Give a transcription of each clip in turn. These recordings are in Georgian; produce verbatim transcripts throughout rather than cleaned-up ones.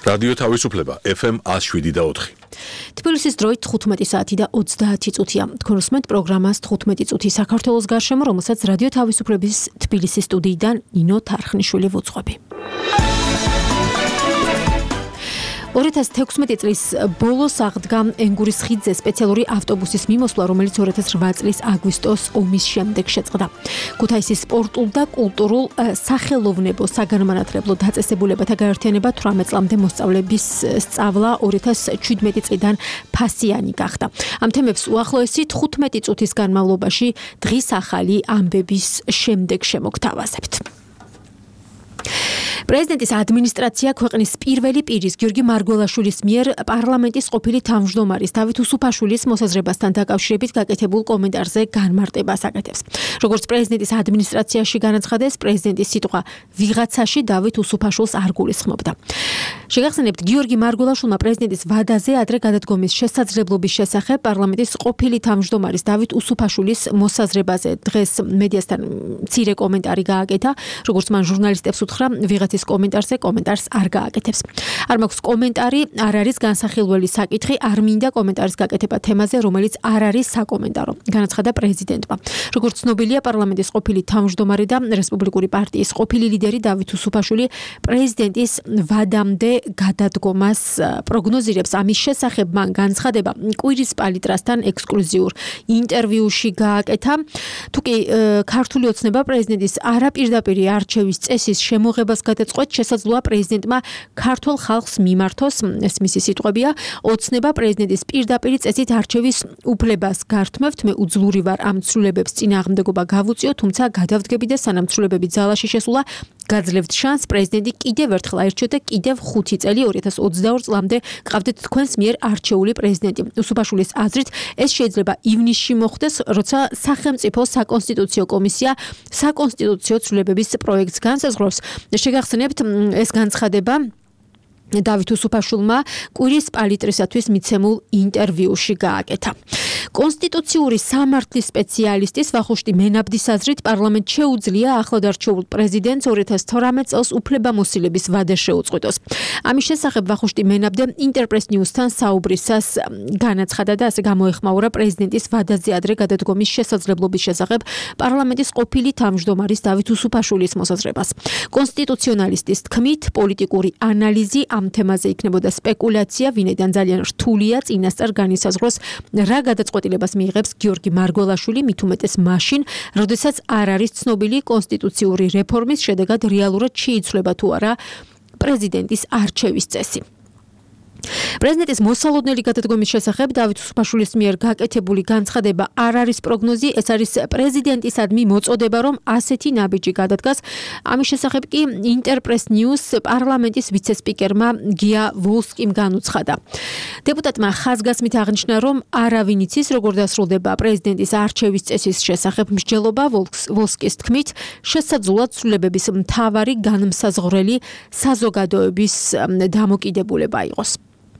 რადიო თავისუფლება ეფ ემ one oh seven და four. თბილისის დროით თხუთმეტი საათი და ოცდაათი წუთია. თქვენ უსმენთ პროგრამას თხუთმეტი წუთი საქართველოს გარშემო, რომელსაც რადიო თავისუფლების თბილისის სტუდიიდან ნინო თარხნიშვილი ვუძღვები. ორი ათას თექვსმეტი წლის ბოლოს აღდგა ენგურის ხიდზე სპეციალური ავტობუსის მიმოსვლა, რომელიც ორი ათას რვა წლის აგვისტოს ომის შემდეგ შეწყდა. ქუთაისის სპორტულ და კულტურულ სახელოვნებო საგანმანათლებლო დაწესებულებათა გაერთიანება თვრამეტ წლამდე მოსწავლების სწავლა ორი ათას შვიდმეტი წლიდან ფასიანი გახდა. ამ თემებს უახლოესი თხუთმეტი წუთის განმავლობაში დღის ახალი ამბების შემდეგ შემოგთავაზებთ. პრეზიდენტის ადმინისტრაცია ქვეყნის პირველი პირის გიორგი მარგველაშვილის მიერ პარლამენტის ყოფილი თავმჯდომარის დავით უსუფაშვილის მოსაზრებასთან დაკავშირებით გაკეთებულ კომენტარზე განმარტებას აკეთებს. როგორც პრეზიდენტის ადმინისტრაციაში განაცხადეს, პრეზიდენტის სიტყვა ვიღაცაში დავით უსუფაშვილს არ გულისხმობდა. შეგახსენებთ, გიორგი მარგველაშვილმა პრეზიდენტის ვადაზე ადრე გადადგომის შესაძლებლობის შესახებ პარლამენტის ყოფილი თავმჯდომარის დავით უსუფაშვილის მოსაზრებაზე დღეს მედიასთან მცირე კომენტარი გააკეთა, როგორც მან ჟურნალისტებს უთხრა, ვიღაცის კომენტარზე კომენტარს არ გააკეთებს. არ მაქვს კომენტარი, არ არის განსახილველი საკითხი, არ მინდა კომენტარის გაკეთება თემაზე, რომელიც არ არის საკომენტარო, განაცხადა პრეზიდენტმა. როგორც ცნობილია, პარლამენტის ყოფილი თავმჯდომარე და რესპუბლიკური პარტიის ყოფილი ლიდერი დავით უსუფაშვილი პრეზიდენტის ვადამდე გადადგომას პროგნოზირებს. ამის შესახებ მან განცხადება კვირის პალიტრასთან ექსკლუზიურ ინტერვიუში გააკეთა. თუკი ქართული ოცნება პრეზიდენტის არაპირდაპირი არჩევის წესის შემოღებას გადაწყვეტ, შესაძლოა პრეზიდენტმა ქართულ ხალხს მიმართოს, ეს მისი სიტყვებია, ოცნება პრეზიდენტის პირდაპირი წესით არჩევის უფლებას გართმევთ, მე უძლური ვარ ამ ცვლილებებს წინააღმდეგობა გავუწიო, თუმცა გადავდგები და სანამ ცვლილებები ძალაში შესულა, გაძლევთ შანსს პრეზიდენტი კიდევ ერთხელ აირჩიოთ და კიდევ ხუთი წელი ორი ათას ოცდაორ წლამდე გყავდეთ თქვენს მიერ არჩეული პრეზიდენტი. უსუფაშვილის აზრით, ეს შეიძლება ივნისში მოხდეს, როცა სახელმწიფო საკონსტიტუციო კომისია საკონსტიტუციო ცვლილებების პროექტს განსაზღვრავს. შეგახსენებთ, ეს განცხადება დავით უსუფაშვილმა კვირის პალიტრისათვის მიცემულ ინტერვიუში გააკეთა. კონსტიტუციური სამართლის სპეციალისტის ვახუშტი მენაბდის აზრით, პარლამენტს შეუძლია ახლად არჩეულ პრეზიდენტს ორი ათას თვრამეტ წელს უფლებამოსილების ვადა შეუწყვეტოს. ამის შესახებ ვახუშტი მენაბდე ინტერპრეს ნიუსთან საუბრისას განაცხადა და ასე გამოეხმაურა პრეზიდენტის ვადაზე ადრე გადადგომის შესაძლებლობის შესახებ პარლამენტის ყოფილი თავმჯდომარის დავით უსუფაშვილის მოსაზრებას. კონსტიტუციონალისტის თქმით, პოლიტიკური ანალიზი ამ თემაზე იქნებოდა სპეკულაცია, ვინაიდან ძალიან რთულია წინასწარ განისაზღვროს რა გადაწყვეტილებას მიიღებს გიორგი მარგველაშვილი, მით უმეტეს მაშინ, როდესაც არ არის ცნობილი კონსტიტუციური რეფორმის შედეგად რეალურად შეიცვლება თუ არა პრეზიდენტის არჩევის წესი. პრეზიდენტის მოსალოდნელი გადადგომის შესახებ დავით უსუფაშვილის მიერ გაკეთებული განცხადება არ არის პროგნოზი, ეს არის პრეზიდენტისადმი მოწოდება, რომ ასეთი ნაბიჯი გადადგას. ამის შესახებ კი ინტერპრეს ნიუს პარლამენტის ვიცე-სპიკერმა გია ვოლსკიმ განუცხადა. დეპუტატმა ხაზგასმით აღნიშნა, რომ არავინ იცის, როგორ დასრულდება პრეზიდენტის არჩევის წესის შესახებ მსჯელობა. ვოლსკის თქმით, შესაძლოა ცვლილებების მთავარი განმსაზღვრელი საზოგადოების დამოკიდებულება იყოს.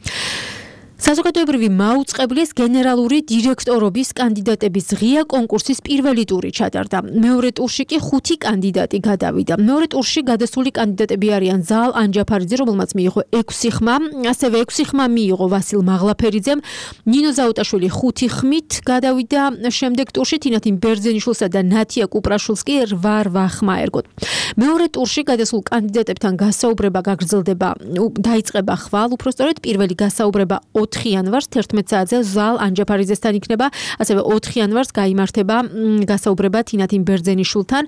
საზოგადოებრივი მაუწყებლის გენერალური დირექტორობის კანდიდატების ღია კონკურსის პირველი ტური ჩატარდა. მეორე ტურში კი ხუთი კანდიდატი გადავიდა. მეორე ტურში გადასული კანდიდატები არიან ზაალ ანჯაფარიძე, რომელმაც მიიღო ექვსი ხმა, ასევე ექვსი ხმა მიიღო ვასილ მაღლაფერიძემ, ნინო ზაუტაშვილი ხუთი ხმით გადავიდა შემდეგ ტურში, თინათინ ბერძენიშვილსა და ნათია კუპრაშვილს კი რვა რვა ხმა ერგოთ. მეორე ტურში გადასულ კანდიდატებთან გასაუბრება გაგრძელდება, დაიწყება ხვალ, უпростоრედ პირველი გასაუბრება ოთხი იანვარს თერთმეტ საათზე ზაალ ანჯაფარიძესთან იქნება, ასევე ოთხი იანვარს გაიმართება გასაუბრება თინათინ ბერძენიშვილთან,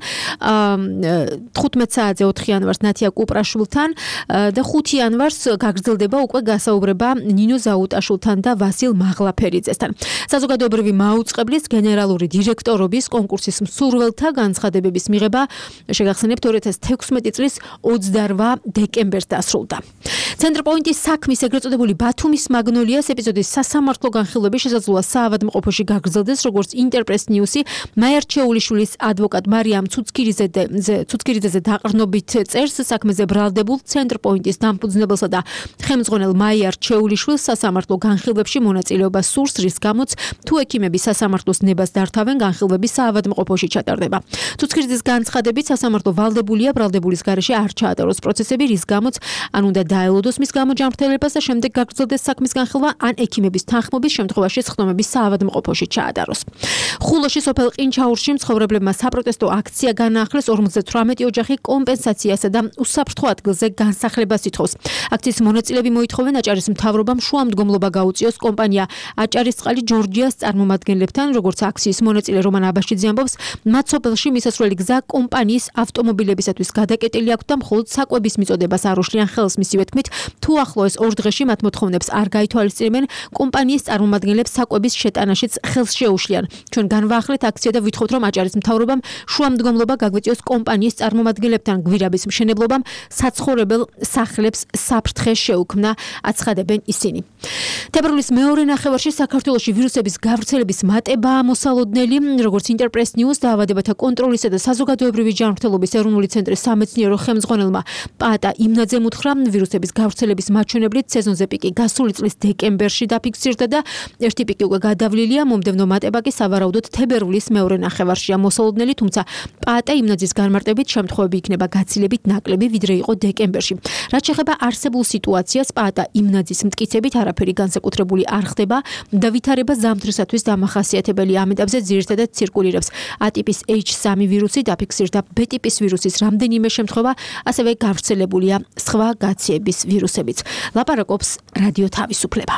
თხუთმეტ საათზე ოთხი იანვარს ნათია კუპრაშვილთან და ხუთი იანვარს გაგრძელდება უკვე გასაუბრება ნინო ზაუტაშვილთან და ვასილ მაღლაფერიძესთან. საზოგადოებრივი მაუწყებლის გენერალური დირექტორობის კონკურსის მსურველთა განცხადებების მიღება შეგახსენებთ ორი ათას თექვსმეტი წლის ოცდარვა დეკემბერს დასრულდა. ცენტრპოინტის საქმის ეგრეთ წოდებული ბათუმის მაგნოლიას ეპიზოდის სასამართლო განხილვები შესაძლოა საავადმყოფოში გაგრძელდეს, როგორც ინტერპრეს ნიუსი მაიარჩეულიშვილის ადვოკატ მარიამ ცუცქირიძეზე დაყრდნობით წერს, საქმეზე ბრალდებულ ცენტრპოინტის დამფუძნებელსა და ხელმძღვანელ მაიარჩეულიშვილს სასამართლო განხილვებში მონაწილეობა სურს, რის გამოც თუ ექიმები სასამართლოს ნებას დართავენ, განხილვები საავადმყოფოში ჩატარდება. ცუცქირიძეს განცხადებით, სასამართლო ვალდებულია ბრალდებულის გარეშე არ ჩაატაროს პროცესები, რის გამოც ან უნდა დაელოდოს უდოსმის გამოჯანმრთელებას და შემდეგ გაგრძელდეს საქმის განხილვა ან ექიმების თანხმობის შემთხვევაში სხდომების საავადმყოფოში ჩაადაროს. ხულოში სოფელ ყინჩაურში მცხოვრებლებმა საპროტესტო აქცია განაახლეს, ორმოცდათვრამეტი ოჯახი კომპენსაციასა და უსაფრთხო ადგილზე განსახლებას ითხოვს. აქციის მონაწილეები მოითხოვენ აჭარის მთავრობამ შუამდგომლობა გაუწიოს კომპანია აჭარისწყალი ჯორჯიას წარმომადგენლებთან, როგორც აქციის მონაწილე რომან აბაშიძე ამბობს, მათ სოფელში მისასვლელი გზა კომპანიის ავტომობილებისათვის გადაკეტილი აქვს და მხოლოდ საკვების მიწოდებას არ უშლიან ხელს. მისივე თქმით, თუ ახლოეს ორ დღეში მათ მოთხოვნებს არ გაითვალისწინებენ, კომპანიის წარმომადგენლებს საკვების შეტანაშიც ხელს შეუშლიან. ჩვენ განვაახლეთ აქცია და ვითხოვთ, რომ აჭარის მთავრობამ შუამდგომლობა გაგვიწიოს კომპანიის წარმომადგენლებთან, გვირაბის მშენებლობამ საცხოვრებელ სახლებს საფრთხე შეუქმნა, აცხადებენ ისინი. თებერვლის მეორე ნახევარში საქართველოში ვირუსების გავრცელების მატებაა მოსალოდნელი, როგორც ინტერპრეს ნიუს დაავადებათა კონტროლისა და საზოგადოებრივი ჯანმრთელობის ეროვნული ცენტრის სამეცნიერო ხელმძღვანელმა პაატა იმნაძემ უთხრა, ვირუსების გავრცელების მაჩვენებლით სეზონზე პიკი გასული წლის დეკემბერში დაფიქსირდა და ერთი პიკი უკვე გადავლილია, მომდევნო მატება კი სავარაუდოდ თებერვლის მეორე ნახევარშია მოსალოდნელი, თუმცა პაატა იმნაძის განმარტებით შემთხვევები იქნება გაცილებით ნაკლები, ვიდრე იყო დეკემბერში. რაც შეეხება არსებულ სიტუაციას, პაატა იმნაძის მტკიცებით არაფერი განსაკუთრებული არ ხდება და ვითარება ზამთრისათვის დამახასიათებელი. ამ ეტაპზე ძირითადად ცირკულირებს A ტიპის H სამი ვირუსი, დაფიქსირდა B ტიპის ვირუსის რამდენიმე შემთხვევა, ასევე გავრცელებულია სხვა გაციების ვირუსებიც. ლაპარაკობს რადიო თავისუფლება.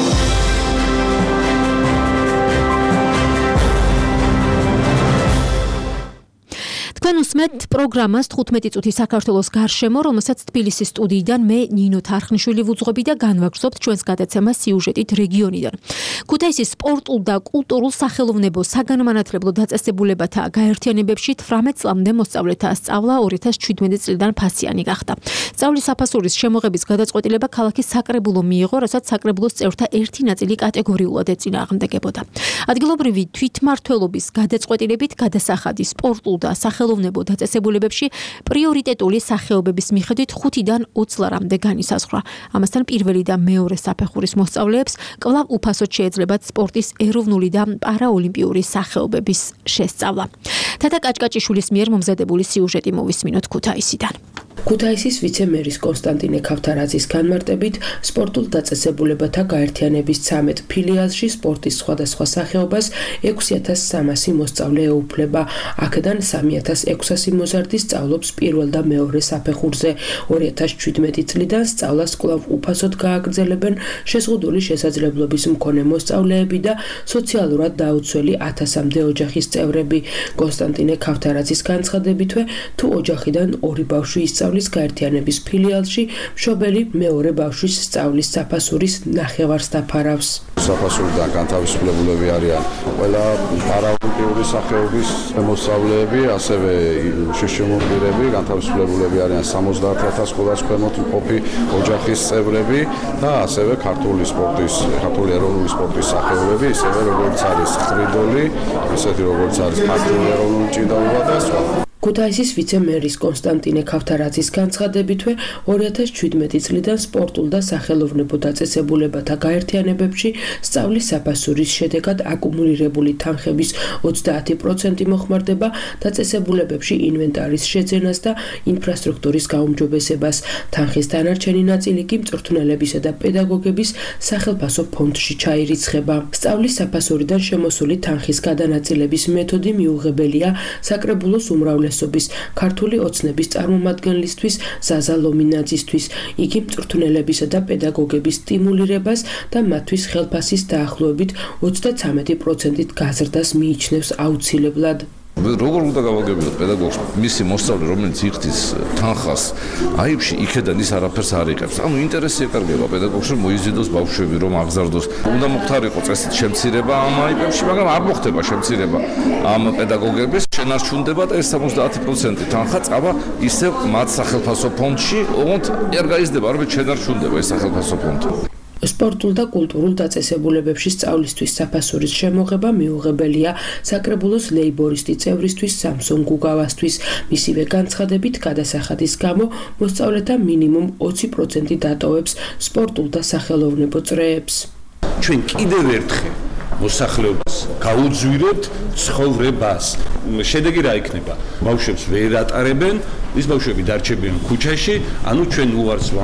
თქვენ უსმენთ პროგრამას თხუთმეტი წუთი საქართველოს გარშემო, რომელსაც თბილისის სტუდიიდან მე ნინო თარხნიშვილი ვუძღვები და განვაგრძობთ ჩვენს გადაცემას სიუჟეტით რეგიონიდან. ქუთაისის სპორტულ და კულტურულ სახელოვნებო საგანმანათლებლო დაწესებულებათა გაერთიანებებში თვრამეტ წლამდე მოსწავლეთა სწავლა ორი ათას შვიდმეტი წლიდან ფასიანი გახდა. სწავლის საფასურის შემოღების გადაწყვეტილება ქალაქის საკრებულო მიიღო, რასაც საკრებულოს წევრთა ერთი ნაწილი კატეგორიულად ეწინააღმდეგებოდა. ადგილობრივი თვითმმართველობის გადაწყვეტილებით გადასახადი სპორტულ და სახელოვნებო დაწესებულებებში პრიორიტეტული სახეობების მიხედვით ხუთიდან ოც ლარამდე განისაზღვრა. ამასთან პირველი და მეორე საფეხურის მოსწავლეებს კვლავ უფასოდ შეეძლებათ სპორტის ეროვნული და პარაოლიმპიური სახეობების შესწავლა. თათა კაჭკაჭიშვილის მიერ მომზადებული სიუჟეტი მოვისმინოთ ქუთაისიდან. ქუთაისის ვიცე-მერის კონსტანტინე ქავთარაძის განმარტებით, სპორტულ დაწესებულებათა გაერთიანების ცამეტ ფილიალში სპორტის სხვადასხვა სახეობას ექვსი ათას სამასი მოსწავლე ეუფლება. აქედან სამი ათას ექვსასი მოზარდი სწავლობს პირველ და მეორე საფეხურზე. ორი ათას შვიდმეტი წლიდან სწავლას კვლავ უფასოდ გააგრძელებენ შეზღუდული შესაძლებლობის მქონე მოსწავლეები და სოციალურად დაუცველი ათასამდე ოჯახის წევრები. კონსტანტინე ქავთარაძის განცხადებითვე, თუ ოჯახიდან ორი ბავშვი ისწავლის გაერთიანების ფილიალში, მშობელი მეორე ბავშვის სწავლის საფასურის ნახევარს დაფარავს. საფასურიდან განთავისუფლებულები არიან ყველა პარაოლიმპიური სახეობის მოსწავლეები, ასევე შიშიმუნდირები, განთავისუფლებულები არიან სამოცდაათ ათას კულას ქვემოთ მყოფი ოჯახის წევრები და ასევე ქართული სპორტის, ქართული ეროვნული სპორტის სახეობები, ისევე როგორც არის ხრიდოლი, ისეთი როგორც არის ქართული ეროვნული ჭიდაობა და სხვა. ქუთაისის ვიცე-მერის კონსტანტინე ქავთარაძის განცხადებითვე, ორი ათას შვიდმეტი წლიდან სპორტულ და სახელოვნებო დაწესებულებათა გაერთიანებებში სწავლის საფასურის შედეგად აკუმულირებული თანხების ოცდაათი პროცენტი მოხმარდება დაწესებულებებში ინვენტარის შეძენას და ინფრასტრუქტურის გაუმჯობესებას. თანხის დანარჩენი ნაწილი კი მწვრთნელებისა და პედაგოგების სახელფასო ფონდში ჩაირიცხება. სწავლის საფასურიდან შემოსული თანხის გადანაწილების მეთოდი მიუღებელია საკრებულოს უმრავლეს ქართული ოცნების წარმომადგენლისთვის ზაზა ლომინაძისთვის. იგი მწვრთნელებისა და პედაგოგების სტიმულირებას და მათთვის ხელფასის დაახლოებით ოცდაცამეტი პროცენტით გაზრდას მიიჩნევს აუცილებლად. როგორ უნდა გავაგებინოთ პედაგოგს მისი მოსწავლე, რომელიც იხდის თანხას აიბში, იქედან ის არაფერს არ იღებს. ანუ ინტერესი ეკარგება პედაგოგს, რომ მოიზიდოს ბავშვები, რომ აღზარდოს. უნდა მოხდარიყო წესით შემცირება ამ აიბებში, მაგრამ არ მოხდება შემცირება ამ პედაგოგების. შენარჩუნდება და ეს სამოცდაათი პროცენტი თანხა წავა ისევ მათ სახელფასო ფონდში, ოღონდ არ გაიზრდება, არამედ შენარჩუნდება ეს სახელფასო ფონდი. სპორტულ და კულტურულ დაწესებულებებში სწავლისთვის საფასურის შემოღება მიუღებელია საკრებულოს ლეიბორისტი წევრისთვის სამსონ გუგავასთვის. მისივე განცხადებით, გადასახადის გამო მოსწავლეთა მინიმუმ ოცი პროცენტი დატოვებს სპორტულ და სახელოვნებო წრეებს. ჩვენ კიდევ ერთხელ მოსახლეობას გაუძვირებთ ცხოვრებას. შედეგი რა იქნება? ბავშვებს ვერ ატარებენ, ის ბავშვები დარჩებიან ქუჩაში, ანუ ჩვენ უარს ვამბობთ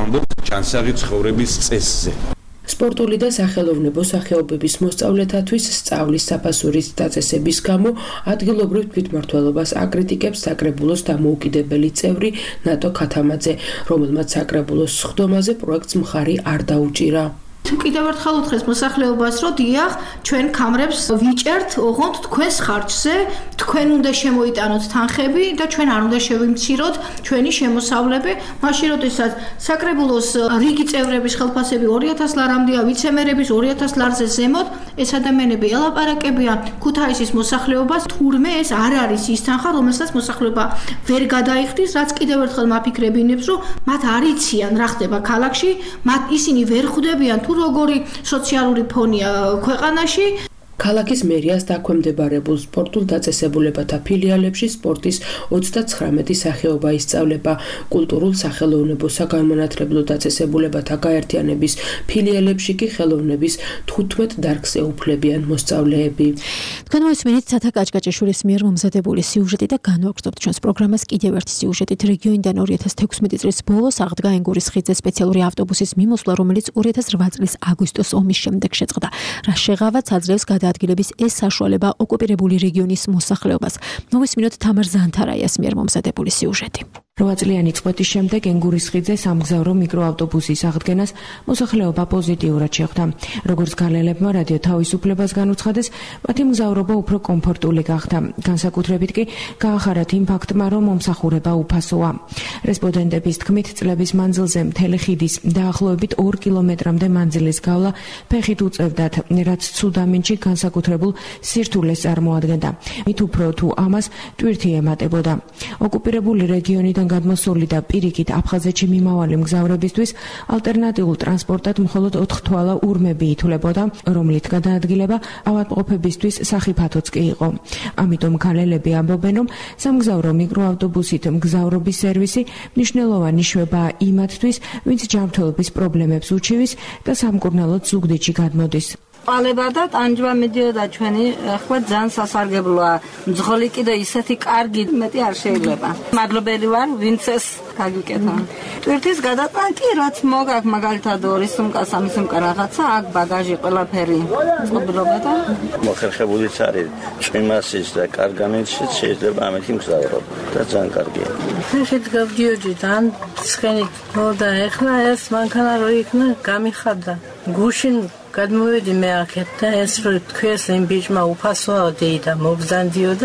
ჯანსაღი ცხოვრების წესზე. სპორტული და სახელოვნებო სახეობების მოსწავლეთათვის სწავლის საფასურის დაწესების გამო ადგილობრივ თვითმმართველობას აკრიტიკებს საკრებულოს დამოუკიდებელი წევრი ნატო ქათამაძე, რომელმაც საკრებულოს სხდომაზე პროექტს მხარი არ დაუჭირა. კიდევ ერთხელ უთხრეს მოსახლეობას, რომ დიახ, ჩვენ კამრებს ვიჭერთ, ოღონდ თქვენს ხარჯზე, თქვენ უნდა შემოიტანოთ თანხები და ჩვენ არ უნდა შევიმციროთ ჩვენი შემოსავლები, მაშინ როდესაც საკრებულოს რიგი წევრების ხელფასები ორი ათას ლარამდეა, ვიცემერების ორი ათას ლარზე ზემოთ, ეს ადამიანები ელაპარაკებიან ქუთაისის მოსახლეობას, თურმე ეს არ არის ის თანხა, რომელსაც მოსახლეობა ვერ გადაიხდის, რაც კიდევ ერთხელ მაფიქრებინებს, რომ მათ არ იციან რა ხდება ქალაქში, მათ ისინი ვერ ხვდებიან თუ როგორი სოციალური ფონია ქვეყანაში. ქალაქის მერიას დაქვემდებარებულ სპორტულ დაწესებულებათა ფილიალებში სპორტის ოცდაცხრამეტი სახეობა ისწავლება. კულტურულ სახელოვნებო საგანმანათლებლო დაწესებულებათა გაერთიანების ფილიალებში კი ხელოვნების თხუთმეტ დარგს ეუფლებიან მოსწავლეები. თქვენ მოსმენით ცათა კაჭკაჭაშვილის მიერ მომზადებული სიუჟეტი და განვაგრძობთ ჩვენს პროგრამას კიდევ ერთი სიუჟეტით. რეგიონიდან ორი ათას თექვსმეტი წლის ბოლოს აღდგა ენგურის ხიდზე სპეციალური ავტობუსის მიმოსვლა, რომელიც ორი ათას რვა წლის აგვისტოს ომის შემდეგ შეწყდა. რა შეღავაც აძლევს გადაადგილების ეს საშუალება ოკუპირებული რეგიონის მოსახლეობას. მოვისმინოთ თამარ ზანთარაიას მიერ მომზადებული სიუჟეტი. რვა წლიანი წყვეტის შემდეგ ენგურის ხიდზე სამგზავრო მიკროავტობუსის აღდგენას მოსახლეობა პოზიტიურად შეხვდა. როგორც გალელებმა რადიო თავისუფლებას განუცხადეს, მათი მგზავრობა უფრო კომფორტული გახდა. განსაკუთრებით კი გაახარათ იმ ფაქტმა, რომ მომსახურება უფასოა. რესპონდენტების თქმით, წლების მანძილზე მთელი ხიდის დაახლოებით ორ კილომეტრამდე მანძილის გავლა ფეხით უწევდათ, რაც ცუდ ამინჯში განსაკუთრებულ სირთულეს წარმოადგენდა. მით უფრო თუ ამას ტვირთი ემატებოდა. ოკუპირებული რეგიონიდან გადმოსული და პირიქით აფხაზეთში მიმავალი მგზავრებისთვის ალტერნატიულ ტრანსპორტად მხოლოდ ოთხთვალა ურმები ითვლებოდა, რომლით გადაადგილება ავადმყოფებისთვის სახიფათოც კი იყო. ამიტომ ქალელები ამბობენ, რომ სამგზავრო მიკროავტობუსით მგზავრობის სერვისი მნიშვნელოვანი შვებაა იმათთვის, ვინც ჯანმრთელობის პრობლემებს უჩივის და სამკურნალოდ ზუგდიდში გადმოდის. ყალება და ტანჯვა მიდიოდა ჩვენი, ახლა ძალიან სასარგებლოა. მძღოლი კიდე ისეთი კარგი მეტი არ შეიძლება. მადლობელი ვარ, ვინც ეს გაგიკეთა. ტვირთის გადატანა კი რაც მოგაქვს, მაგალითად ორი სუმკა, სამი სუმკა რაღაცა, აქ ბაგაჟი ყველაფერი წყობილობა და მოხერხებულიც არის წვიმასის და კარგანეთშიც შეიძლება ამეთი მგზავრობა და ძალიან კარგია. ხეთ გავდიოდი ძალიან ცხენით მოდა, ახლა ეს მანქანა რო იქნა გამიხარდა. გუშინ გადმოვედი მე აქეთ და ეს რო თქვეს იმ ბიჭმა უფასოა და მობზანდიოდა.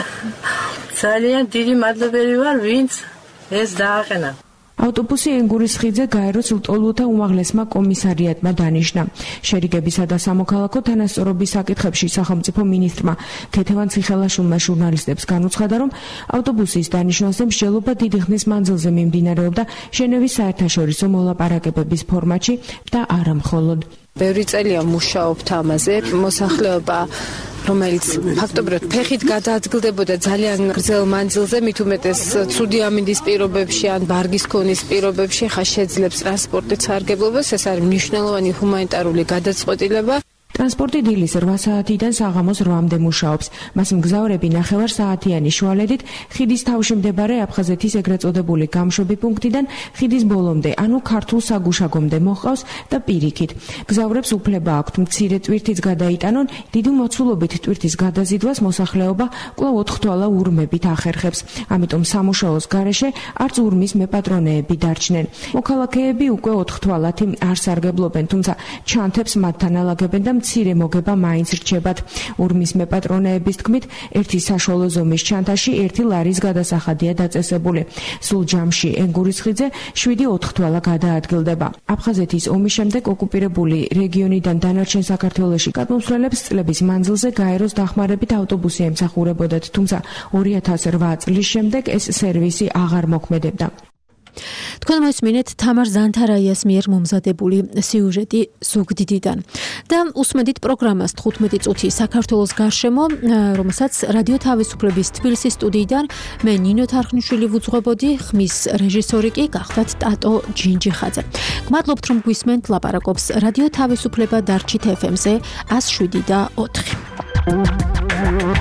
ძალიან დიდი მადლობელი ვარ, ვინც ეს დააყენა. ავტობუსი ენგურის ხიდზე გაეროს ლტოლვილთა უმაღლესმა კომისარიატმა დანიშნა. შერიგებისა და სამოქალაქო თანასწორობის საკითხებში სახელმწიფო მინისტრმა ქეთევან ციხელაშვილმა ჟურნალისტებს განუცხადა, რომ ავტობუსის დანიშნვაზე მსჯელობა დიდი ხნის მანძილზე მიმდინარეობდა ჟენევის საერთაშორისო მოლაპარაკებების ფორმატში და არა მხოლოდ. ბევრი წელია მუშაობთ ამაზე, მოსახლეობა რომელიც ფაქტობრივად ფეხით გადაადგილდებოდა ძალიან გრძელ მანძილზე, მით უმეტეს ცუდი ამინდის პირობებში ან ბარგის ქონის პირობებში, ხა შეძლებს ტრანსპორტის სარგებლობას, ეს არის მნიშვნელოვანი ჰუმანიტარული გადაწყვეტილება. ტრანსპორტი დილის რვა საათიდან საღამოს რვამდე მუშაობს. მას მგზავრები ნახევარ საათიანი შუალედით ხიდის თავში მდებარე აფხაზეთის ეგრეთ წოდებული გამშვები პუნქტიდან ხიდის ბოლომდე, ანუ ქართულ საგუშაგომდე მოჰყავს და პირიქით. მგზავრებს უფლება აქვთ მცირე ტვირთიც გადაიტანონ, დიდი მოცულობით ტვირთის გადაზიდვას მოსახლეობა კვლავ ოთხთვალა ურმებით ახერხებს. ამიტომ სამუშაოს გარეშე არც ურმის მეპატრონეები დარჩნენ. მოქალაქეები უკვე ოთხთვალათი არ სარგებლობენ, თუმცა ჩანთებს მათთან ალაგებენ და მცირე მოგება მაინც რჩებათ. ურმის მეპატრონეების თქმით, ერთი საშუალო ზომის ჩანთაში ერთი ლარის გადასახადია დაწესებული. სულ ჯამში ენგურის ხიდზე შვიდი ოთხთვალა გადაადგილდება. აფხაზეთის ომის შემდეგ ოკუპირებული რეგიონიდან დანარჩენ საქართველოში გადმოსვლელებს წლების მანძილზე გაეროს დახმარებით ავტობუსი ემსახურებოდათ, თუმცა ორი ათას რვა წლის შემდეგ ეს სერვისი აღარ მოქმედებდა. თქვენ მოსმინეთ თამარ ზანთარაიას მიერ მომზადებული სიუჟეტი ზუგდიდიდან და უსმედით პროგრამას თხუთმეტი წუთი საქართველოს გარშემო, რომელსაც რადიო თავისუფლების თბილისის სტუდიიდან მე ნინო თარხნიშვილი ვუძღვებოდი, ხმის რეჟისორი კი გახდათ ტატო ჯინჯიხაძე. გმადლობთ რომ გვისმენთ, ლაპარაკობს რადიო თავისუფლება დარჩით ეფ ემ-ზე ას შვიდი და ოთხი.